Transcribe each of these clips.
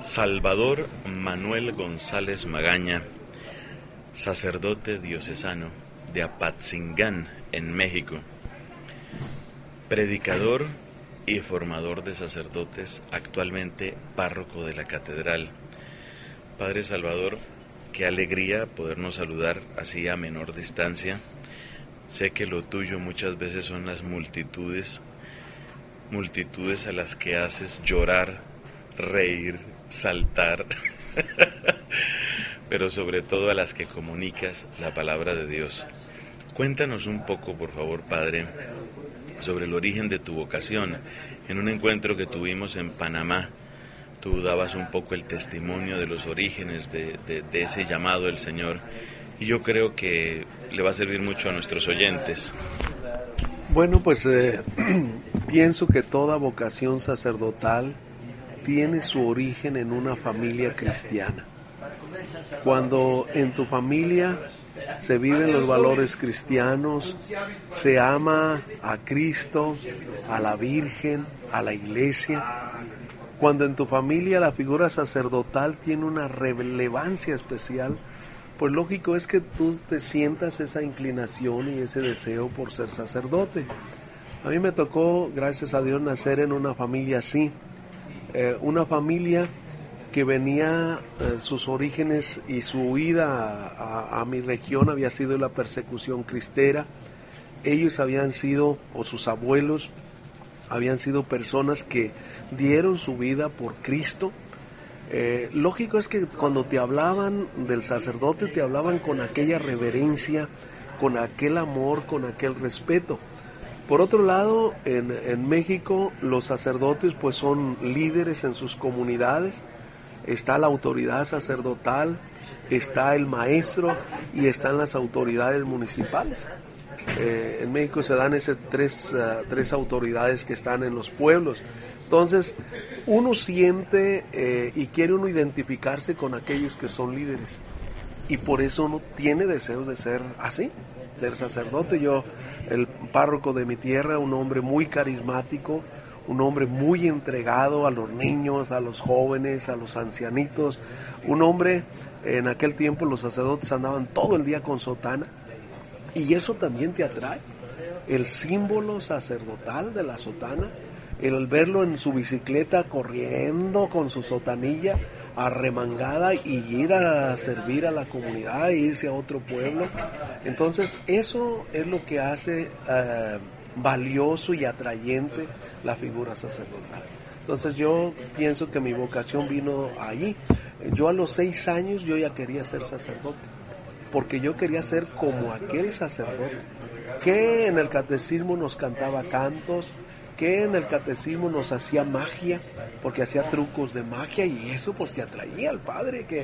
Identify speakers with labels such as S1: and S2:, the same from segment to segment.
S1: Salvador Manuel González Magaña, sacerdote diocesano de Apatzingán, en México, predicador y formador de sacerdotes, actualmente párroco de la catedral. Padre Salvador, qué alegría podernos saludar así a menor distancia. Sé que lo tuyo muchas veces son las multitudes a las que haces llorar, reír, saltar, pero sobre todo a las que comunicas la palabra de Dios. Cuéntanos un poco, por favor, Padre, sobre el origen de tu vocación. En un encuentro que tuvimos en Panamá, tú dabas un poco el testimonio de los orígenes de ese llamado del Señor, y yo creo que le va a servir mucho a nuestros oyentes.
S2: Bueno, pues pienso que toda vocación sacerdotal tiene su origen en una familia cristiana. Cuando en tu familia se viven los valores cristianos, se ama a Cristo, a la Virgen, a la Iglesia. Cuando en tu familia la figura sacerdotal tiene una relevancia especial, pues lógico es que tú te sientas esa inclinación y ese deseo por ser sacerdote. A mí me tocó, gracias a Dios, nacer en una familia así, una familia que venía, sus orígenes y su huida a mi región había sido la persecución cristera. Ellos habían sido, o sus abuelos, habían sido personas que dieron su vida por Cristo. Lógico es que cuando te hablaban del sacerdote, te hablaban con aquella reverencia, con aquel amor, con aquel respeto. Por otro lado, en México los sacerdotes pues son líderes en sus comunidades. Está la autoridad sacerdotal, está el maestro y están las autoridades municipales. En México se dan tres autoridades que están en los pueblos. Entonces, uno siente y quiere uno identificarse con aquellos que son líderes. Y por eso uno tiene deseos de ser así, ser sacerdote. Yo, el párroco de mi tierra, un hombre muy carismático, un hombre muy entregado a los niños, a los jóvenes, a los ancianitos. Un hombre, en aquel tiempo los sacerdotes andaban todo el día con sotana. Y eso también te atrae, el símbolo sacerdotal de la sotana, el verlo en su bicicleta corriendo con su sotanilla arremangada y ir a servir a la comunidad e irse a otro pueblo. Entonces eso es lo que hace valioso y atrayente la figura sacerdotal. Entonces yo pienso que mi vocación vino allí. Yo a los 6 años yo ya quería ser sacerdote, porque yo quería ser como aquel sacerdote que en el catecismo nos cantaba cantos, que en el catecismo nos hacía magia, porque hacía trucos de magia, y eso pues te atraía al padre, que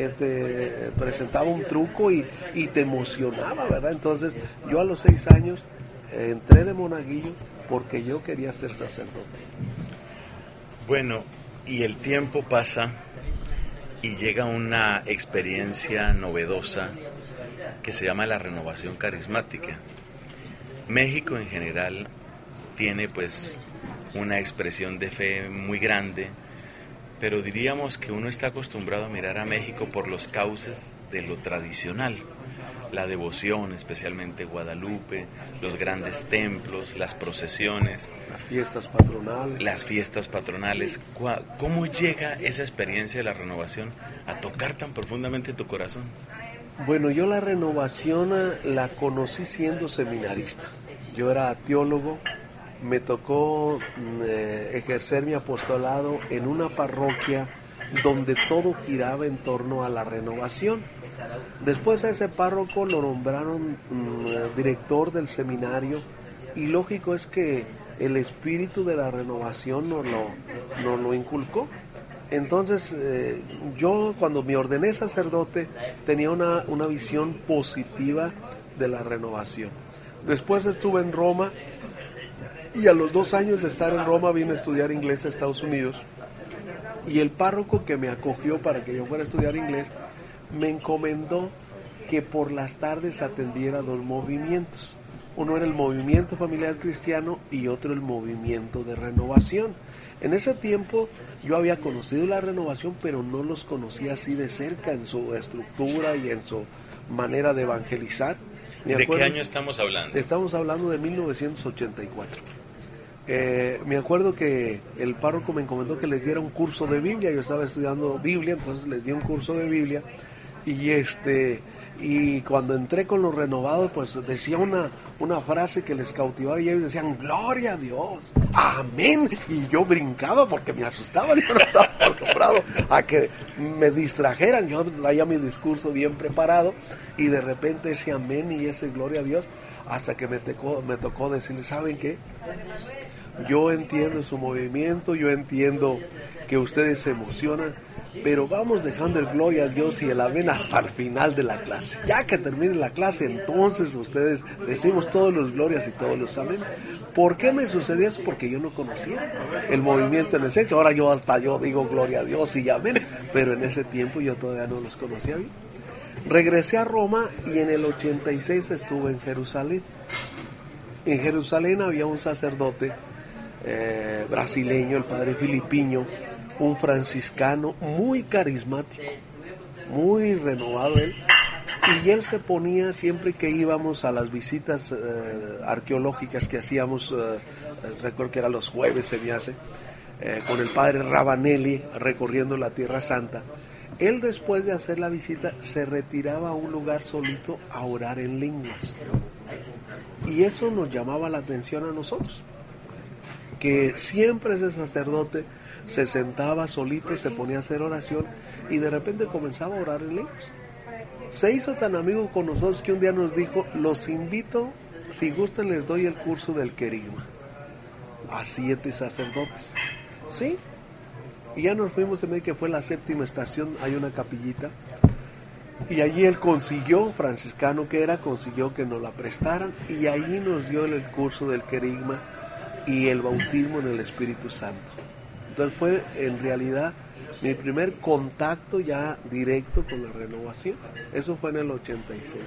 S2: te presentaba un truco y te emocionaba, ¿verdad? Entonces yo a los 6 años entré de monaguillo porque yo quería ser sacerdote.
S1: Bueno, y el tiempo pasa y llega una experiencia novedosa que se llama la renovación carismática. México en general tiene pues una expresión de fe muy grande, pero diríamos que uno está acostumbrado a mirar a México por los cauces de lo tradicional, la devoción, especialmente Guadalupe, los grandes templos, las procesiones, las fiestas patronales. ¿Cómo llega esa experiencia de la renovación a tocar tan profundamente tu corazón?
S2: Bueno, yo la renovación la conocí siendo seminarista. Yo era teólogo, me tocó ejercer mi apostolado en una parroquia donde todo giraba en torno a la renovación. Después a ese párroco lo nombraron director del seminario, y lógico es que el espíritu de la renovación nos lo inculcó. Entonces yo cuando me ordené sacerdote tenía una visión positiva de la renovación. Después estuve en Roma, y a los 2 años de estar en Roma vine a estudiar inglés a Estados Unidos, y el párroco que me acogió para que yo fuera a estudiar inglés me encomendó que por las tardes atendiera 2 movimientos. Uno era el movimiento familiar cristiano y otro el movimiento de renovación. En ese tiempo yo había conocido la renovación, pero no los conocía así de cerca en su estructura y en su manera de evangelizar.
S1: ¿De qué año estamos hablando?
S2: Estamos hablando de 1984. Me acuerdo que el párroco me encomendó que les diera un curso de Biblia. Yo estaba estudiando Biblia, entonces les di un curso de Biblia. Y cuando entré con los renovados, pues decía una frase que les cautivaba y ellos decían, gloria a Dios, amén. Y yo brincaba porque me asustaba, yo no estaba acostumbrado a que me distrajeran. Yo traía mi discurso bien preparado y de repente ese amén y ese gloria a Dios, hasta que me tocó decirles, ¿saben qué? Yo entiendo su movimiento, yo entiendo que ustedes se emocionan, pero vamos dejando el gloria a Dios y el amén hasta el final de la clase. Ya que termine la clase, entonces ustedes decimos todos los glorias y todos los amén. ¿Por qué me sucedió eso? Porque yo no conocía el movimiento en el sexo. Ahora yo digo gloria a Dios y amén, pero en ese tiempo yo todavía no los conocía bien. Regresé a Roma y en el 86 estuve en Jerusalén. En Jerusalén había un sacerdote brasileño, el padre Filipiño, un franciscano muy carismático, muy renovado él, y él se ponía siempre que íbamos a las visitas arqueológicas que hacíamos, recuerdo que era los jueves se me hace, con el padre Rabanelli recorriendo la Tierra Santa. Él, después de hacer la visita, se retiraba a un lugar solito a orar en lenguas, y eso nos llamaba la atención a nosotros, que siempre ese sacerdote se sentaba solito, se ponía a hacer oración y de repente comenzaba a orar en lenguas. Se hizo tan amigo con nosotros que un día nos dijo, los invito, si gustan les doy el curso del querigma a 7 sacerdotes. Sí, y ya nos fuimos, en medio que fue la 7ª estación, hay una capillita, y allí él consiguió, franciscano que era, consiguió que nos la prestaran, y allí nos dio el curso del querigma y el bautismo en el Espíritu Santo. Entonces fue en realidad mi primer contacto ya directo con la renovación. Eso fue en el 86.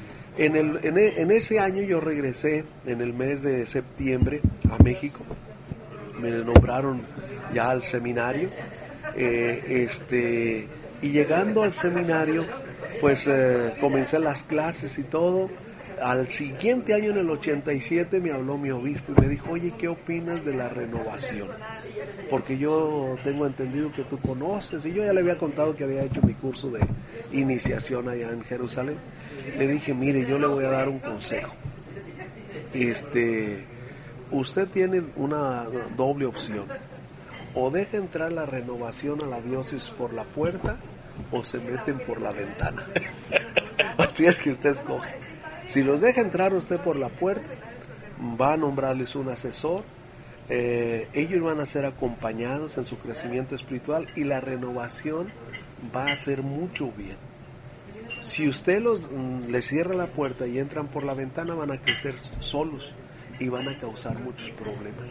S2: En ese año yo regresé en el mes de septiembre a México. Me nombraron ya al seminario. Y llegando al seminario, pues comencé las clases y todo. Al siguiente año, en el 87, me habló mi obispo y me dijo, oye, ¿qué opinas de la renovación? Porque yo tengo entendido que tú conoces, y yo ya le había contado que había hecho mi curso de iniciación allá en Jerusalén. Le dije, mire, yo le voy a dar un consejo. Usted tiene una doble opción. O deja entrar la renovación a la diócesis por la puerta, o se meten por la ventana. Así es que usted escoge. Si los deja entrar usted por la puerta, va a nombrarles un asesor, ellos van a ser acompañados en su crecimiento espiritual y la renovación va a hacer mucho bien. Si usted les cierra la puerta y entran por la ventana, van a crecer solos y van a causar muchos problemas.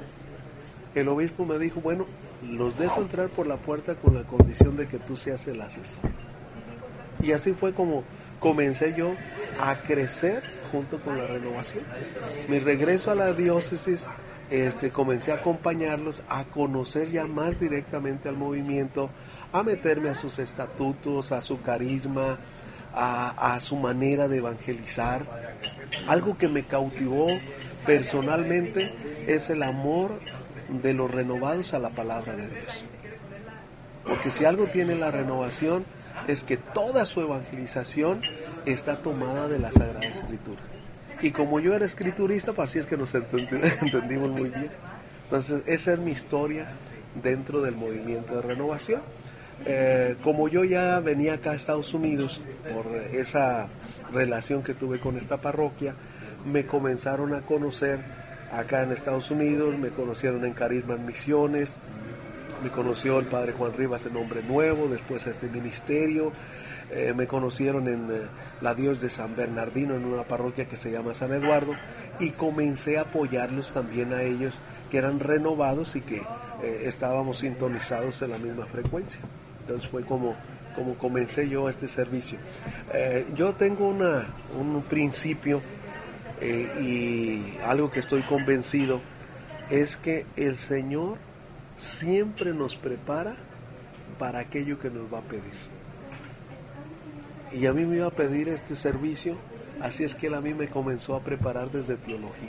S2: El obispo me dijo, bueno, los dejo entrar por la puerta con la condición de que tú seas el asesor. Y así fue como comencé yo a crecer junto con la renovación. Mi regreso a la diócesis, comencé a acompañarlos, a conocer ya más directamente al movimiento, a meterme a sus estatutos, a su carisma, a su manera de evangelizar. Algo que me cautivó personalmente es el amor de los renovados a la palabra de Dios. Porque si algo tiene la renovación, es que toda su evangelización está tomada de la Sagrada Escritura. Y como yo era escriturista, pues así es que nos entendimos muy bien. Entonces, esa es mi historia dentro del movimiento de renovación. Como yo ya venía acá a Estados Unidos por esa relación que tuve con esta parroquia, me comenzaron a conocer acá en Estados Unidos, me conocieron en Carisma en Misiones, me conoció el padre Juan Rivas en Hombre Nuevo, después este ministerio, me conocieron en la diócesis de San Bernardino, en una parroquia que se llama San Eduardo, y comencé a apoyarlos también a ellos, que eran renovados y que estábamos sintonizados en la misma frecuencia. Entonces fue como comencé yo este servicio. Yo tengo un principio y algo que estoy convencido, es que el Señor siempre nos prepara para aquello que nos va a pedir. Y a mí me iba a pedir este servicio, así es que él a mí me comenzó a preparar desde teología.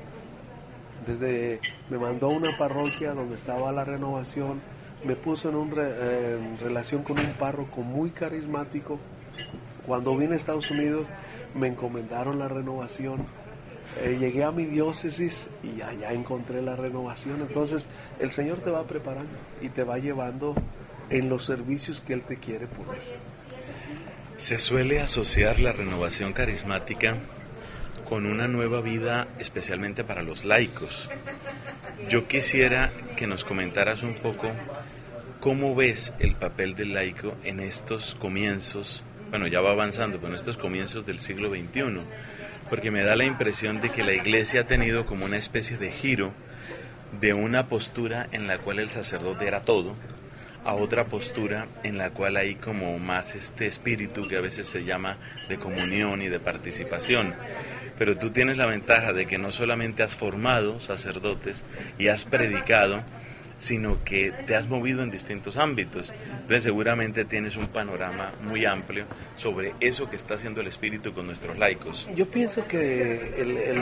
S2: Me mandó a una parroquia donde estaba la renovación, me puso en relación con un párroco muy carismático. Cuando vine a Estados Unidos me encomendaron la renovación, llegué a mi diócesis y allá encontré la renovación. Entonces el Señor te va preparando y te va llevando en los servicios que Él te quiere poner.
S1: Se suele asociar la renovación carismática con una nueva vida, especialmente para los laicos. Yo quisiera que nos comentaras un poco cómo ves el papel del laico en estos comienzos, bueno, ya va avanzando, pero en estos comienzos del siglo XXI, porque me da la impresión de que la Iglesia ha tenido como una especie de giro de una postura en la cual el sacerdote era todo, a otra postura en la cual hay como más este espíritu que a veces se llama de comunión y de participación. Pero tú tienes la ventaja de que no solamente has formado sacerdotes y has predicado, sino que te has movido en distintos ámbitos. Entonces seguramente tienes un panorama muy amplio sobre eso que está haciendo el Espíritu con nuestros laicos.
S2: Yo pienso que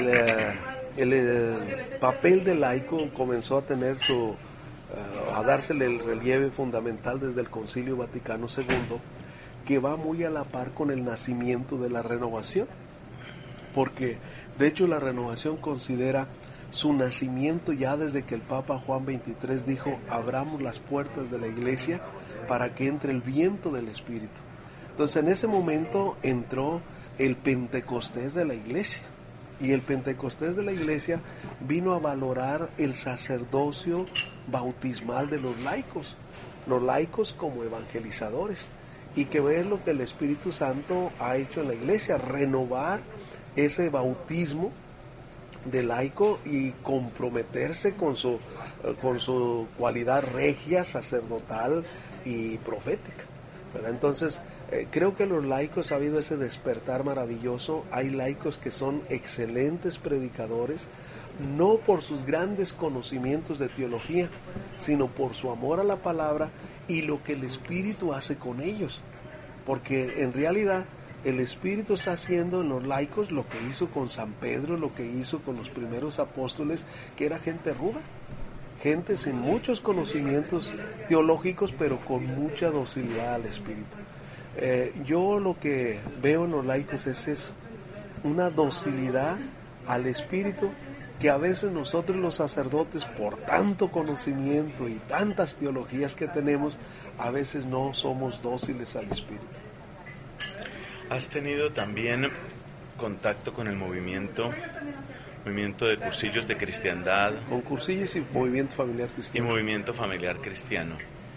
S2: el papel del laico comenzó a tener a dársele el relieve fundamental desde el Concilio Vaticano II, que va muy a la par con el nacimiento de la renovación, porque de hecho la renovación considera su nacimiento ya desde que el Papa Juan XXIII dijo: abramos las puertas de la Iglesia para que entre el viento del Espíritu. Entonces en ese momento entró el Pentecostés de la Iglesia, y el Pentecostés de la Iglesia vino a valorar el sacerdocio bautismal de los laicos como evangelizadores, y que ver lo que el Espíritu Santo ha hecho en la Iglesia, renovar ese bautismo de laico y comprometerse con su cualidad regia, sacerdotal y profética, ¿verdad? Entonces creo que los laicos ha habido ese despertar maravilloso. Hay laicos que son excelentes predicadores, no por sus grandes conocimientos de teología, sino por su amor a la palabra y lo que el Espíritu hace con ellos, porque en realidad el Espíritu está haciendo en los laicos lo que hizo con San Pedro, lo que hizo con los primeros apóstoles, que era gente ruda, gente sin muchos conocimientos teológicos, pero con mucha docilidad al Espíritu. Yo lo que veo en los laicos es eso, una docilidad al Espíritu, que a veces nosotros los sacerdotes, por tanto conocimiento y tantas teologías que tenemos, a veces no somos dóciles al Espíritu.
S1: ¿Has tenido también contacto con el movimiento de cursillos de cristiandad?
S2: Con cursillos y movimiento familiar cristiano.
S1: Y movimiento familiar cristiano.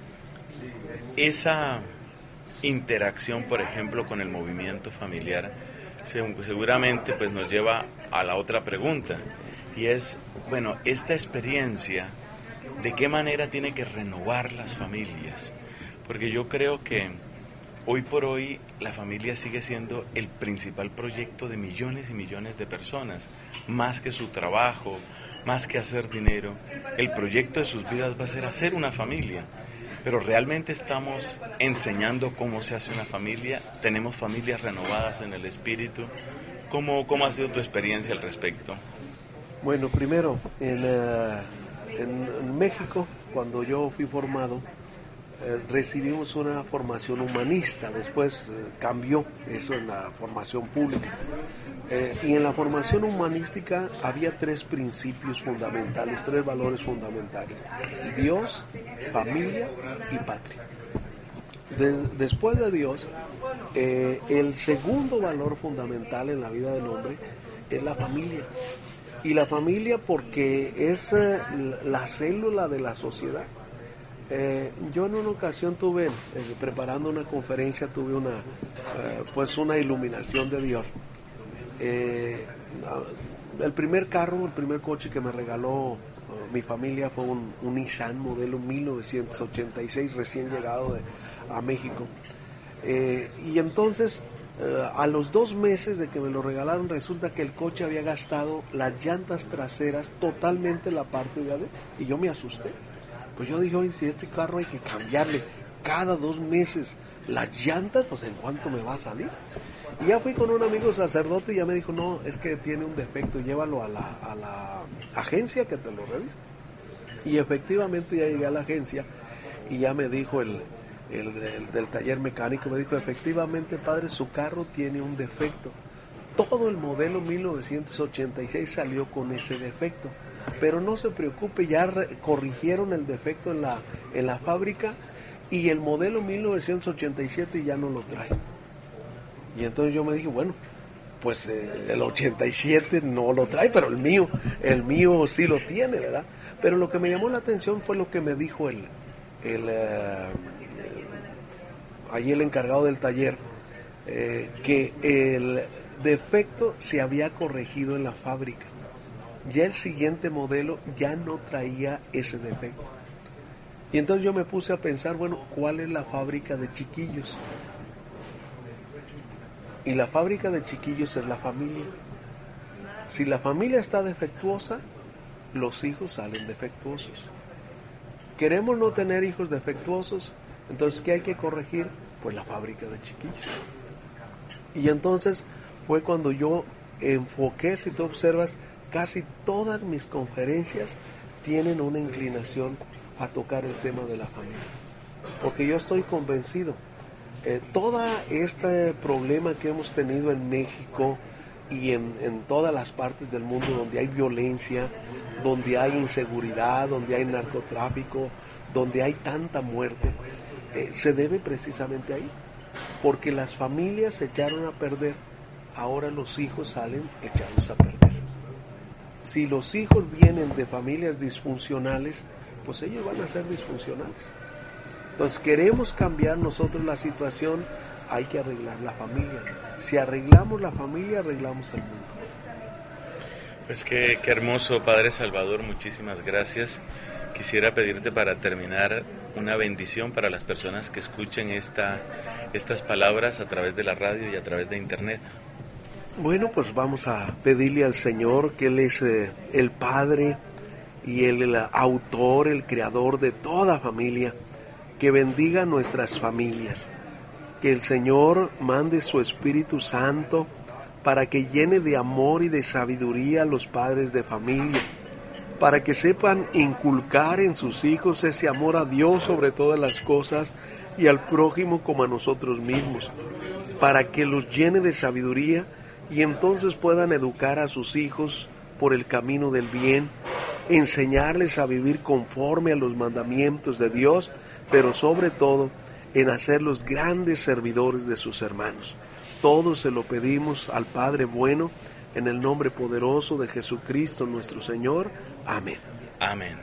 S1: Esa interacción, por ejemplo, con el movimiento familiar, seguramente pues nos lleva a la otra pregunta, y es, bueno, esta experiencia, ¿de qué manera tiene que renovar las familias? Porque yo creo que hoy por hoy la familia sigue siendo el principal proyecto de millones y millones de personas, más que su trabajo, más que hacer dinero. El proyecto de sus vidas va a ser hacer una familia, pero realmente estamos enseñando cómo se hace una familia. Tenemos familias renovadas en el Espíritu. ¿Cómo ha sido tu experiencia al respecto?
S2: Bueno, primero, en México, cuando yo fui formado, recibimos una formación humanista. Después cambió eso en la formación pública, y en la formación humanística había 3 principios fundamentales, 3 valores fundamentales: Dios, familia y patria. Después de Dios, el segundo valor fundamental en la vida del hombre es la familia. Y la familia porque es la célula de la sociedad. Yo en una ocasión tuve, preparando una conferencia, tuve una iluminación de Dios. El primer coche que me regaló mi familia fue un Nissan modelo 1986, recién llegado a México. Y entonces, a los 2 meses de que me lo regalaron, resulta que el coche había gastado las llantas traseras totalmente la parte de adentro, y yo me asusté. Pues yo dije, oye, si este carro hay que cambiarle cada 2 meses las llantas, pues ¿en cuánto me va a salir? Y ya fui con un amigo sacerdote y ya me dijo, no, es que tiene un defecto, llévalo a la agencia que te lo revise. Y efectivamente ya llegué a la agencia y ya me dijo el del taller mecánico, me dijo, efectivamente, padre, su carro tiene un defecto. Todo el modelo 1986 salió con ese defecto, pero no se preocupe, ya corrigieron el defecto en la fábrica y el modelo 1987 ya no lo trae. Y entonces yo me dije, bueno, pues el 87 no lo trae, pero el mío sí lo tiene, ¿verdad? Pero lo que me llamó la atención fue lo que me dijo ahí el encargado del taller, que el defecto se había corregido en la fábrica. Ya el siguiente modelo ya no traía ese defecto. Y entonces yo me puse a pensar, bueno, ¿cuál es la fábrica de chiquillos? Y la fábrica de chiquillos es la familia. Si la familia está defectuosa, los hijos salen defectuosos. ¿Queremos no tener hijos defectuosos? Entonces, ¿qué hay que corregir? Pues la fábrica de chiquillos. Y entonces fue cuando yo enfoqué, si tú observas, casi todas mis conferencias tienen una inclinación a tocar el tema de la familia. Porque yo estoy convencido, todo este problema que hemos tenido en México y en todas las partes del mundo donde hay violencia, donde hay inseguridad, donde hay narcotráfico, donde hay tanta muerte, se debe precisamente ahí, porque las familias se echaron a perder, ahora los hijos salen echados a perder. Si los hijos vienen de familias disfuncionales, pues ellos van a ser disfuncionales. Entonces, queremos cambiar nosotros la situación, hay que arreglar la familia. Si arreglamos la familia, arreglamos el mundo.
S1: Pues qué hermoso, Padre Salvador, muchísimas gracias. Quisiera pedirte para terminar una bendición para las personas que escuchen estas palabras a través de la radio y a través de internet.
S2: Bueno, pues vamos a pedirle al Señor, que Él es el Padre y el autor, el creador de toda familia, que bendiga nuestras familias, que el Señor mande su Espíritu Santo para que llene de amor y de sabiduría a los padres de familia, para que sepan inculcar en sus hijos ese amor a Dios sobre todas las cosas y al prójimo como a nosotros mismos, para que los llene de sabiduría y entonces puedan educar a sus hijos por el camino del bien, enseñarles a vivir conforme a los mandamientos de Dios, pero sobre todo en hacerlos grandes servidores de sus hermanos. Todo se lo pedimos al Padre bueno, en el nombre poderoso de Jesucristo nuestro Señor. Amén.
S1: Amén.